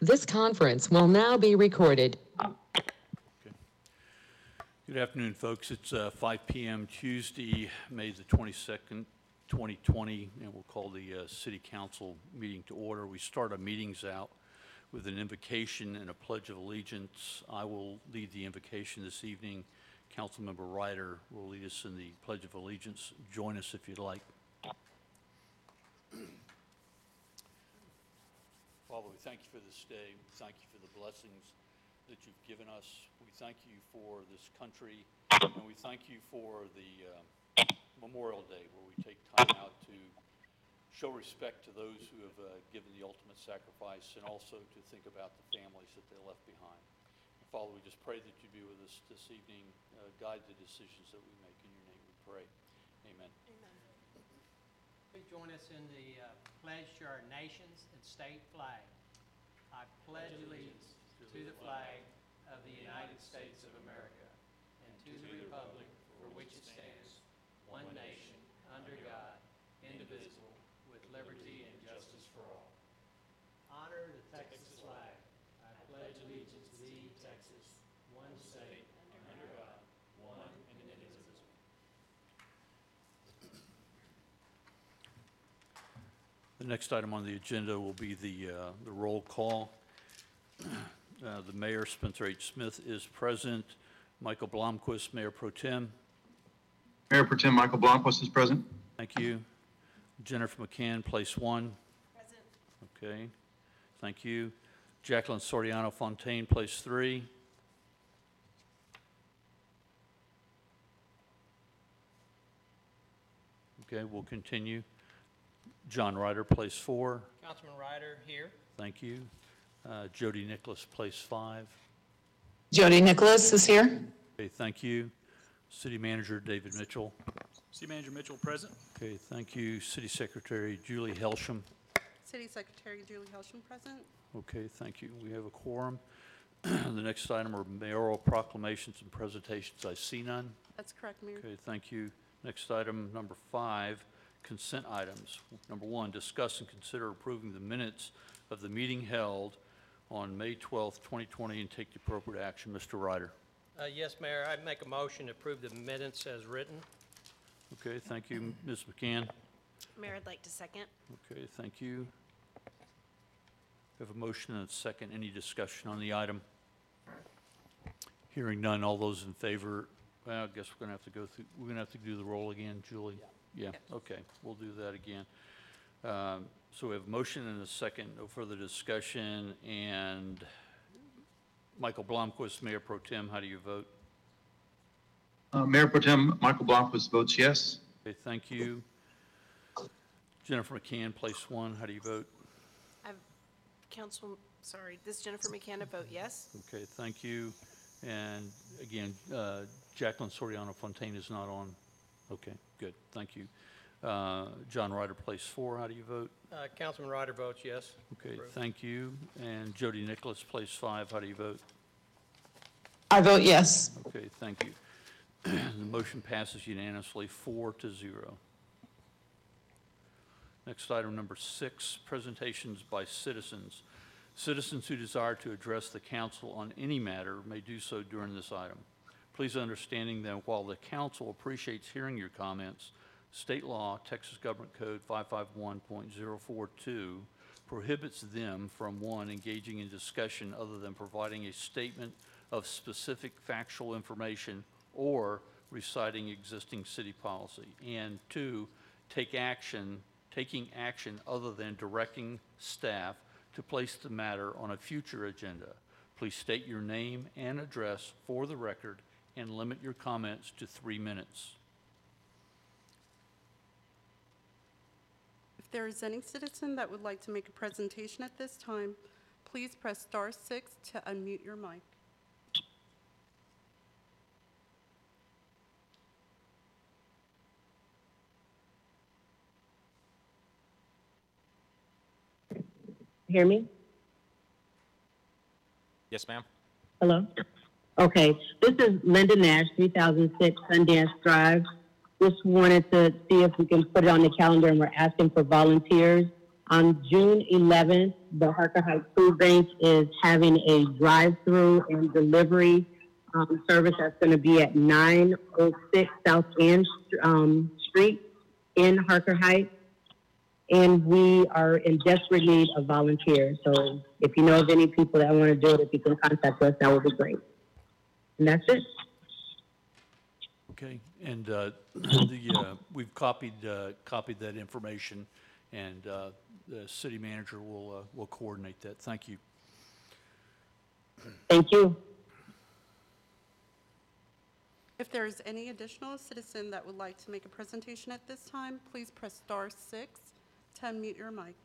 This conference will now be recorded. Okay. Good afternoon, folks. It's 5 p.m. Tuesday, May the 22nd, 2020, and we'll call the City Council meeting to order. We start our meetings out with an invocation and a pledge of allegiance. I will lead the invocation this evening. Councilmember Ryder will lead us in the pledge of allegiance. Join us if you'd like. Father, we thank you for this day. We thank you for the blessings that you've given us. We thank you for this country, and we thank you for the Memorial Day, where we take time out to show respect to those who have given the ultimate sacrifice, and also to think about the families that they left behind. And Father, we just pray that you be with us this evening, guide the decisions that we make. In your name we pray. Amen. Amen. Please join us in the pledge to our nation's and state flag. I pledge allegiance to the flag of the United States of America and to the republic for which it stands, one nation, under God, indivisible, with liberty and justice for all. Honor the Texas flag. I pledge allegiance to thee, Texas, one state, under God, one and indivisible. The next item on the agenda will be the roll call. The Mayor, Spencer H. Smith, is present. Michael Blomquist, Mayor Pro Tem. Mayor Pro Tem Michael Blomquist is present. Thank you. Jennifer McCann, Place 1. Present. Okay. Thank you. Jacqueline Soriano Fontaine, Place 3. Okay, we'll continue. John Ryder, Place 4. Councilman Ryder here. Thank you. Jody Nicholas, Place 5. Jody Nicholas is here. Okay, thank you. City Manager David Mitchell. City Manager Mitchell present. Okay, thank you. City Secretary Julie Helsham. City Secretary Julie Helsham present. Okay, thank you. We have a quorum. The next item are mayoral proclamations and presentations. I see none. That's correct, Mayor. Okay, thank you. Next item, number 5, consent items. Number 1, discuss and consider approving the minutes of the meeting held on May 12th, 2020, and take the appropriate action. Mr. Ryder. Yes, Mayor. I make a motion to approve the minutes as written. Okay, thank you. Ms. McCann. Mayor, I'd like to second. Okay, thank you. We have a motion and a second. Any discussion on the item? Hearing none. All those in favor? Well, I guess we're going to have to go through. We're going to have to do the roll again, Julie. Yeah. Okay. We'll do that again. So we have a motion and a second. No further discussion. And Michael Blomquist, Mayor Pro Tem, how do you vote? Mayor Pro Tem Michael Blomquist votes yes. Okay, thank you. Jennifer McCann, Place 1, how do you vote? This is Jennifer McCann, I vote yes. Okay, thank you. And again, Jacqueline Soriano Fontaine is not on. Okay, good, thank you. John Ryder, Place 4, how do you vote? Councilman Ryder votes yes. Okay, Approved. thank you. And Jody Nicholas, Place 5, how do you vote? I vote yes. Okay, thank you. The motion passes unanimously, 4-0. Next item, number 6, presentations by citizens. Citizens who desire to address the council on any matter may do so during this item. Please understanding that while the council appreciates hearing your comments, state law, Texas Government Code 551.042, prohibits them from 1, engaging in discussion other than providing a statement of specific factual information or reciting existing city policy, and 2, taking action other than directing staff to place the matter on a future agenda. Please state your name and address for the record and limit your comments to 3 minutes. If there is any citizen that would like to make a presentation at this time, please press star 6 to unmute your mic. Hear me? Yes, ma'am. Hello? Okay, this is Linda Nash, 3006 Sundance Drive. Just wanted to see if we can put it on the calendar, and we're asking for volunteers. On June 11th, the Harker Heights Food Bank is having a drive-through and delivery service that's going to be at 906 South Ann Street in Harker Heights. And we are in desperate need of volunteers. So if you know of any people that want to do it, if you can contact us, that would be great. And that's it. Okay, and we've copied that information, and the city manager will coordinate that. Thank you. Thank you. If there is any additional citizen that would like to make a presentation at this time, please press star 6 to unmute your mic.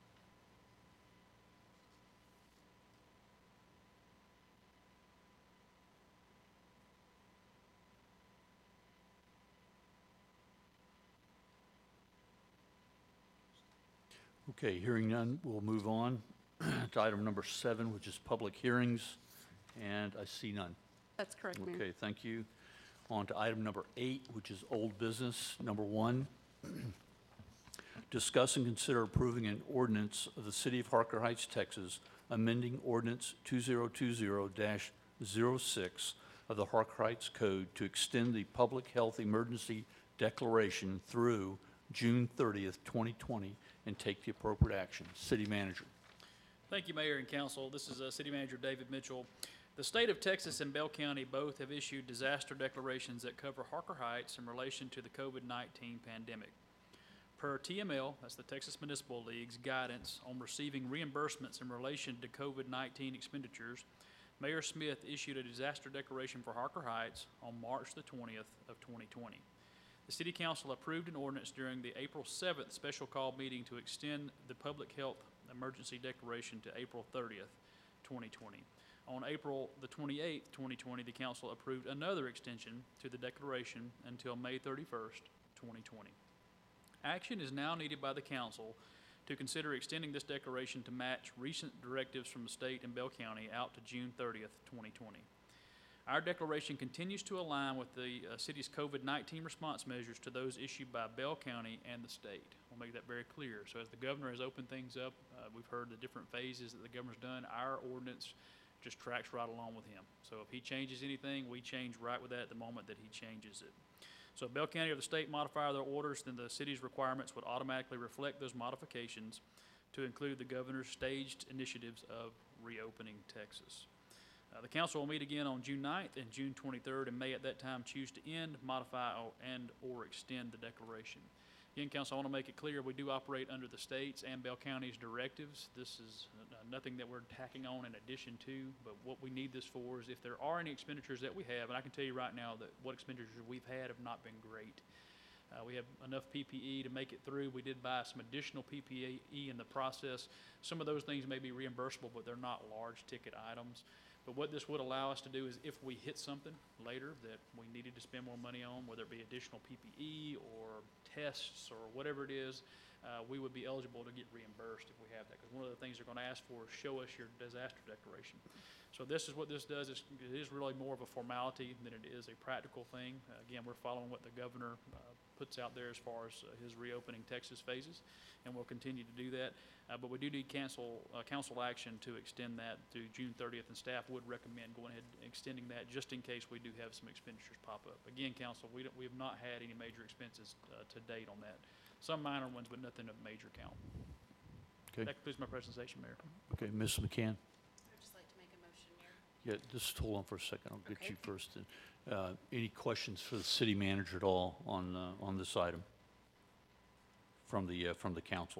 Okay, hearing none, we'll move on to item number 7, which is public hearings, and I see none. That's correct, Mayor. Okay, thank you. On to item number 8, which is old business. Number 1, discuss and consider approving an ordinance of the City of Harker Heights, Texas, amending Ordinance 2020-06 of the Harker Heights Code to extend the public health emergency declaration through June 30th, 2020, and take the appropriate action. City Manager. Thank you, Mayor and Council. This is City Manager David Mitchell. The state of Texas and Bell County both have issued disaster declarations that cover Harker Heights in relation to the COVID-19 pandemic. Per TML, that's the Texas Municipal League's guidance on receiving reimbursements in relation to COVID-19 expenditures, Mayor Smith issued a disaster declaration for Harker Heights on March the 20th of 2020. The City Council approved an ordinance during the April 7th special call meeting to extend the public health emergency declaration to April 30th, 2020. On April the 28th, 2020, the Council approved another extension to the declaration until May 31st, 2020. Action is now needed by the Council to consider extending this declaration to match recent directives from the state and Bell County out to June 30th, 2020. Our declaration continues to align with the city's COVID-19 response measures to those issued by Bell County and the state. We'll make that very clear. So as the governor has opened things up, we've heard the different phases that the governor's done. Our ordinance just tracks right along with him. So if he changes anything, we change right with that at the moment that he changes it. So if Bell County or the state modify their orders, then the city's requirements would automatically reflect those modifications to include the governor's staged initiatives of reopening Texas. The council will meet again on June 9th and June 23rd and may at that time choose to end, modify, or extend the declaration. Again, council, I want to make it clear we do operate under the state's and Bell County's directives. This is nothing that we're tacking on in addition to, but what we need this for is if there are any expenditures that we have, and I can tell you right now that what expenditures we've had have not been great. We have enough PPE to make it through. We did buy some additional PPE in the process. Some of those things may be reimbursable, but they're not large ticket items. But what this would allow us to do is if we hit something later that we needed to spend more money on, whether it be additional PPE or tests or whatever it is, we would be eligible to get reimbursed if we have that. Because one of the things they're going to ask for is show us your disaster declaration. So this is what this does. It is really more of a formality than it is a practical thing. Again, we're following what the governor puts out there as far as his reopening Texas phases, and we'll continue to do that. But we do need council action to extend that through June 30th, and staff would recommend going ahead and extending that just in case we do have some expenditures pop up. Again, council, we have not had any major expenses to date on that. Some minor ones, but nothing of major count. Okay. That concludes my presentation, Mayor. Okay, Ms. McCann. I'd just like to make a motion, Mayor. Yeah, just hold on for a second. I'll get Okay. you first. Any questions for the city manager at all on this item from the council?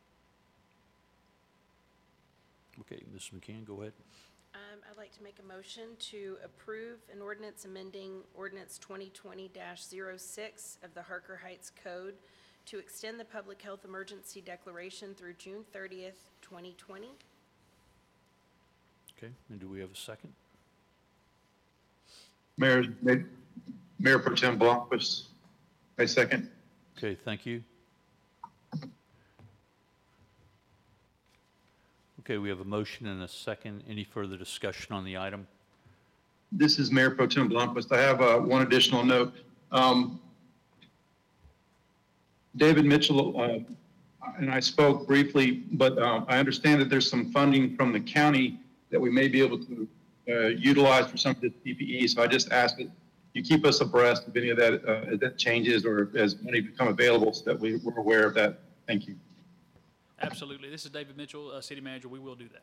Okay, Ms. McCann, go ahead. I'd like to make a motion to approve an ordinance amending Ordinance 2020-06 of the Harker Heights Code to extend the public health emergency declaration through June 30th, 2020. Okay, and do we have a second? Mayor Pro Tem Blomquist, I second. Okay, thank you. Okay, we have a motion and a second. Any further discussion on the item? This is Mayor Pro Tem Blomquist. I have one additional note. David Mitchell and I spoke briefly, but I understand that there's some funding from the county that we may be able to utilize for some of the PPE. So I just ask that you keep us abreast of any of that as that changes or as money become available, so that we're aware of that. Thank you. Absolutely. This is David Mitchell, City Manager. We will do that.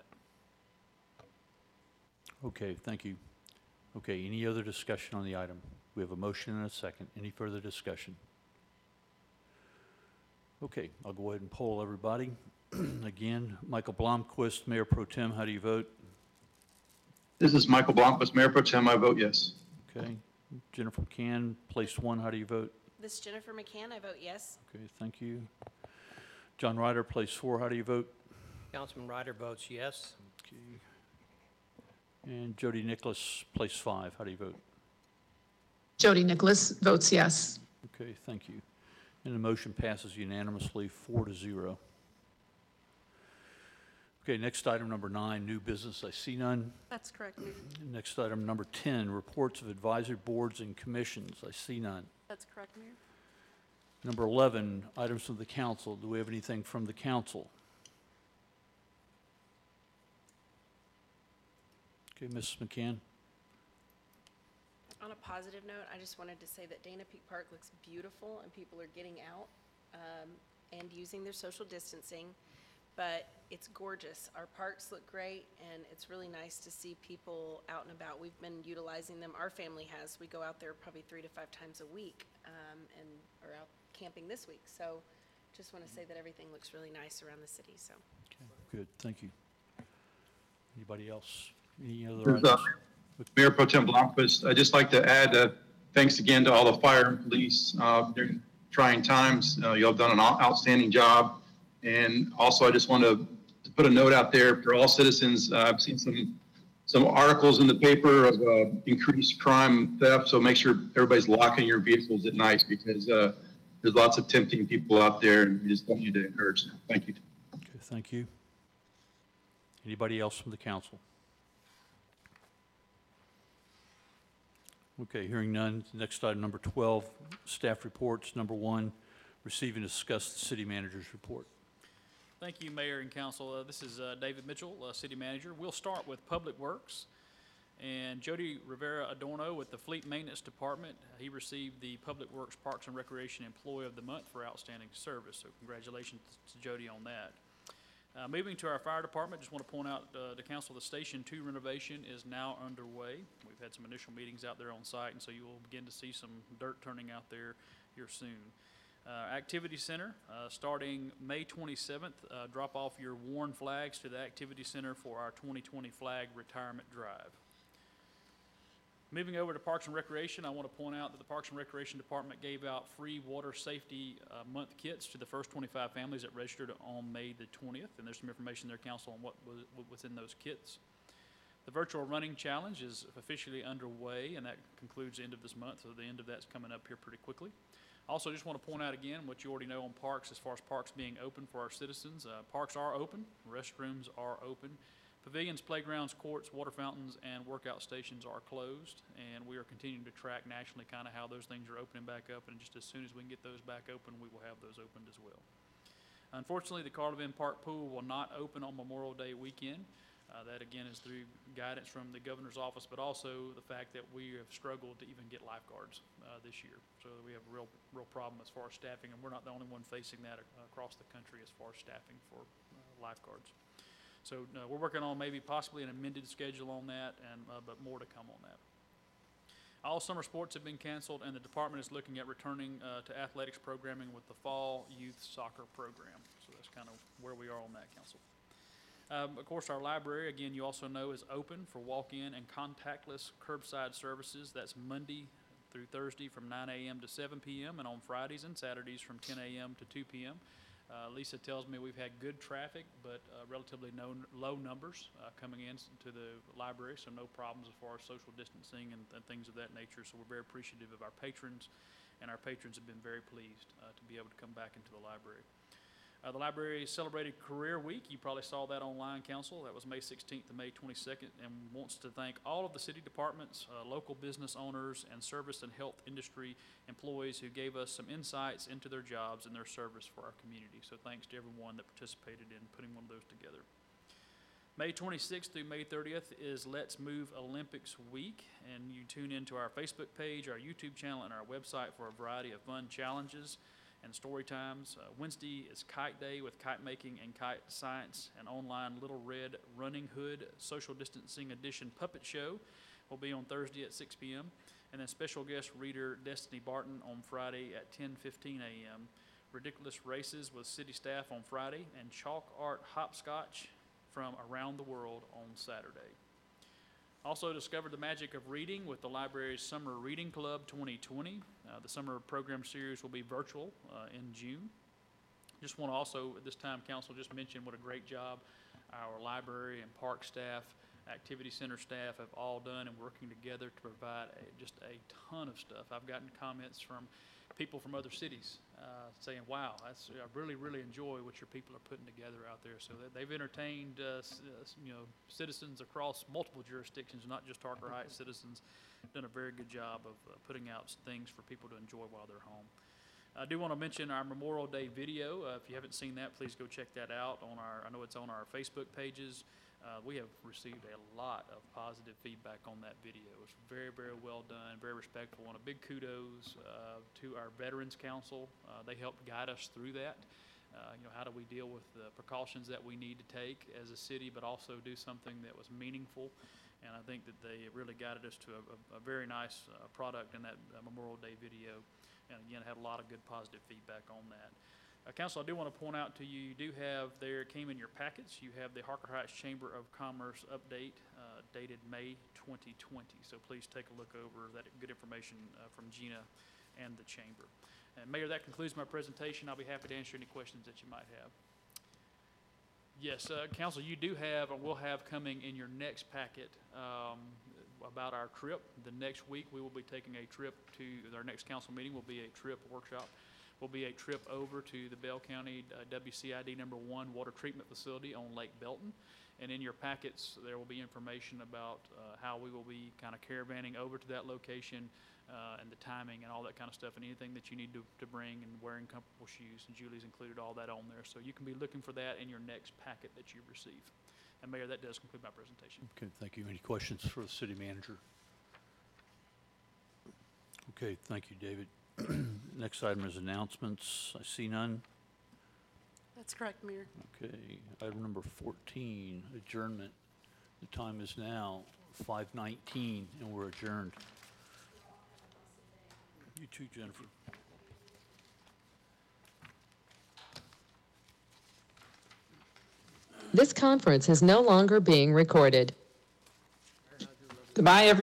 Okay, thank you. Okay, any other discussion on the item? We have a motion and a second. Any further discussion? Okay, I'll go ahead and poll everybody. Again, Michael Blomquist, Mayor Pro Tem, how do you vote? This is Michael Blomquist, Mayor Pro Tem. I vote yes. Okay. Jennifer McCann, place 1, how do you vote? This is Jennifer McCann, I vote yes. Okay, thank you. John Ryder, place 4, how do you vote? Councilman Ryder votes yes. Okay. And Jody Nicholas, place 5, how do you vote? Jody Nicholas votes yes. Okay, thank you. And the motion passes unanimously, 4-0. Okay, next item number 9, new business. I see none. That's correct, Mayor. Next item number 10, reports of advisory boards and commissions. I see none. That's correct, Mayor. Number 11, items from the council. Do we have anything from the council? Okay, Mrs. McCann. On a positive note, I just wanted to say that Dana Peak Park looks beautiful and people are getting out and using their social distancing, but it's gorgeous. Our parks look great and it's really nice to see people out and about. We've been utilizing them, our family has. We go out there probably 3 to 5 times a week and are out camping this week. So just want to say that everything looks really nice around the city. So Okay, good, thank you. Anybody else? Any other There's, items? Mayor Pro Tem Blomquist, I'd just like to add thanks again to all the fire and police during trying times. You all have done an outstanding job. And also, I just want to put a note out there for all citizens. I've seen some articles in the paper of increased crime theft, so make sure everybody's locking your vehicles at night, because there's lots of tempting people out there, and we just want you to encourage them. Thank you. Okay, thank you. Anybody else from the council? Okay, hearing none. Next item, number 12, staff reports. Number 1, receive and discuss the city manager's report. Thank you, Mayor and Council. This is David Mitchell, City Manager. We'll start with Public Works. And Jody Rivera Adorno with the Fleet Maintenance Department. He received the Public Works Parks and Recreation Employee of the Month for outstanding service. So congratulations to Jody on that. Moving to our fire department, just want to point out to council the Station 2 renovation is now underway. We've had some initial meetings out there on site, and so you will begin to see some dirt turning out there here soon. Activity Center, starting May 27th, drop off your worn flags to the Activity Center for our 2020 flag retirement drive. Moving over to Parks and Recreation, I want to point out that the Parks and Recreation Department gave out free Water Safety Month kits to the first 25 families that registered on May the 20th, and there's some information there, Council, on what was in those kits. The Virtual Running Challenge is officially underway, and that concludes the end of this month, so the end of that's coming up here pretty quickly. Also, just want to point out again what you already know on parks as far as parks being open for our citizens. Parks are open, restrooms are open. Pavilions, playgrounds, courts, water fountains, and workout stations are closed, and we are continuing to track nationally kind of how those things are opening back up, and just as soon as we can get those back open, we will have those opened as well. Unfortunately, the Carlin Park Pool will not open on Memorial Day weekend. That, again, is through guidance from the governor's office, but also the fact that we have struggled to even get lifeguards this year. So we have a real problem as far as staffing, and we're not the only one facing that across the country as far as staffing for lifeguards. So we're working on maybe possibly an amended schedule on that, but more to come on that. All summer sports have been canceled, and the department is looking at returning to athletics programming with the fall youth soccer program. So that's kind of where we are on that, Council. Of course, our library, again, you also know, is open for walk-in and contactless curbside services. That's Monday through Thursday from 9 a.m. to 7 p.m. and on Fridays and Saturdays from 10 a.m. to 2 p.m. Lisa tells me we've had good traffic, but relatively low numbers coming in to the library, so no problems as far as social distancing and things of that nature. So we're very appreciative of our patrons, and our patrons have been very pleased to be able to come back into the library. The library celebrated Career Week. You probably saw that online, Council. That was May 16th to May 22nd, and wants to thank all of the city departments, local business owners, and service and health industry employees who gave us some insights into their jobs and their service for our community. So thanks to everyone that participated in putting one of those together. May 26th through May 30th is Let's Move Olympics Week, and you tune into our Facebook page, our YouTube channel, and our website for a variety of fun challenges and story times. Wednesday is Kite Day with kite making and kite science, and online Little Red Running Hood social distancing edition puppet show will be on Thursday at 6 p.m. And then special guest reader Destiny Barton on Friday at 10:15 a.m. Ridiculous races with city staff on Friday, and chalk art hopscotch from around the world on Saturday. Also discovered the magic of reading with the library's Summer Reading Club 2020. The summer program series will be virtual in June. Just want to also, at this time, Council, just mention what a great job our library and park staff, activity center staff have all done in working together to provide just a ton of stuff. I've gotten comments from people from other cities saying, wow, I really, really enjoy what your people are putting together out there. So they've entertained citizens across multiple jurisdictions, not just Harker Heights citizens. Done a very good job of putting out things for people to enjoy while they're home. I do want to mention our Memorial Day video. If you haven't seen that, please go check that out on I know it's on our Facebook pages. We have received a lot of positive feedback on that video. It's very, very well done, very respectful, and a big kudos to our Veterans Council. They helped guide us through that. How do we deal with the precautions that we need to take as a city, but also do something that was meaningful? And I think that they really guided us to a very nice product in that Memorial Day video. And again, had a lot of good positive feedback on that. Council, I do want to point out to you, you do have there, it came in your packets, you have the Harker Heights Chamber of Commerce update dated May 2020. So please take a look over that good information from Gina and the Chamber. And Mayor, that concludes my presentation. I'll be happy to answer any questions that you might have. Yes, Council, you do have, or will have coming in your next packet about our trip. The next week we will be taking a trip to, our next council meeting will be a trip workshop. Will be a trip over to the Bell County WCID #1 water treatment facility on Lake Belton. And in your packets, there will be information about how we will be kind of caravanning over to that location and the timing and all that kind of stuff, and anything that you need to bring, and wearing comfortable shoes. And Julie's included all that on there. So you can be looking for that in your next packet that you receive. And Mayor, that does conclude my presentation. Okay, thank you. Any questions for the city manager? Okay, thank you, David. Next item is announcements. I see none. That's correct, Mayor. Okay, item number 14, adjournment. The time is now 5:19 and we're adjourned. You too, Jennifer. This conference is no longer being recorded. Goodbye, everyone.